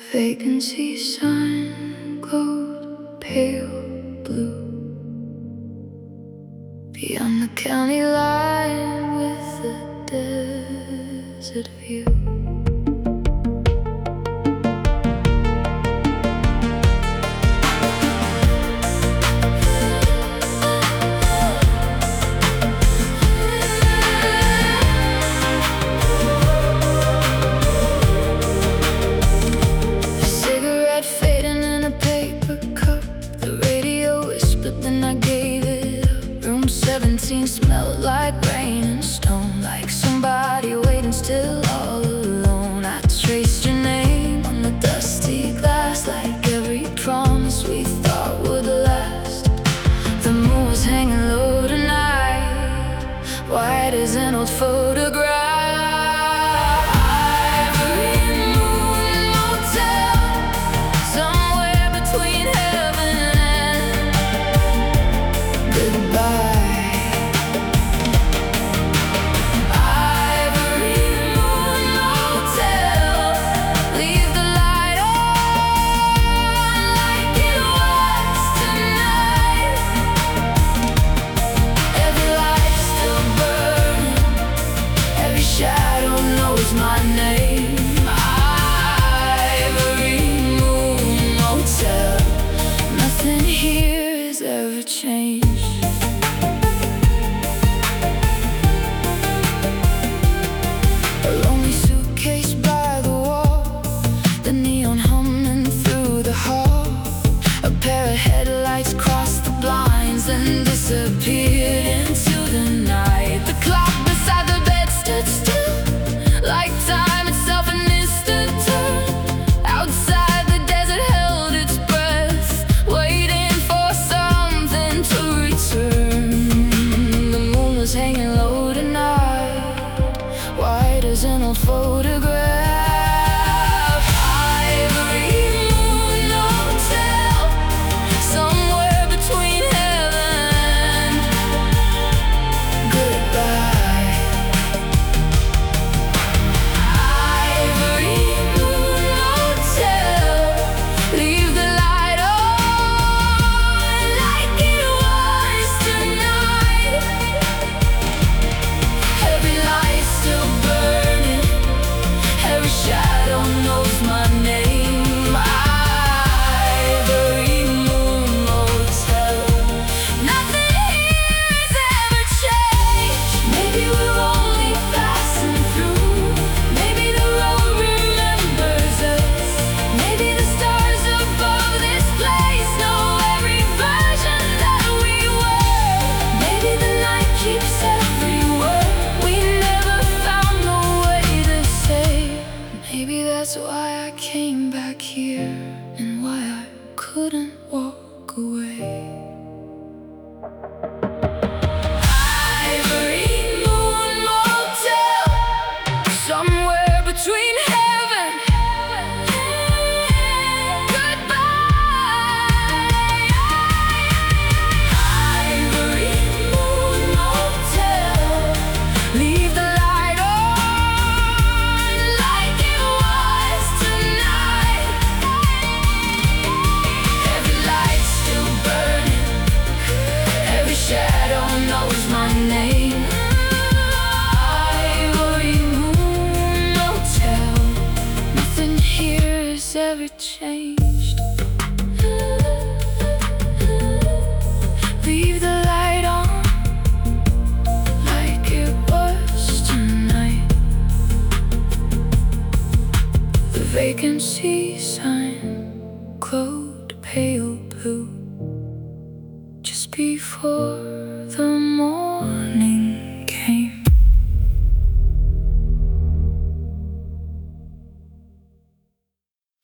Vacancy sign glowed pale blue beyond the county line with the desert view. Smelled like rain and stone, like somebody waiting still all alone. I traced your name on the dusty glass, like every promise we thought would last. The moon was hanging low tonight, white as an old photograph. My name, Ivory Moon Motel. Nothing here has ever changed. A lonely suitcase by the wall, the neon humming through the hall. A pair of headlights crossed the blinds and disappeared into the night. The clock beside the bed stood still, like time itself and missed a turn. Outside the desert held its breath, waiting for something to return. The moon was hanging low tonight, white as an old photograph. That's why I came back here, and why I couldn't walk away. Ivory Moon Motel, somewhere between heaven. Goodbye. Ivory Moon Motel, leave the light on like it was tonight. Every light still burning, every shadow knows my name. Ivory Moon Motel, nothing here has ever changed. Leave the light on like it was tonight. The vacancy sign glowed pale blue just before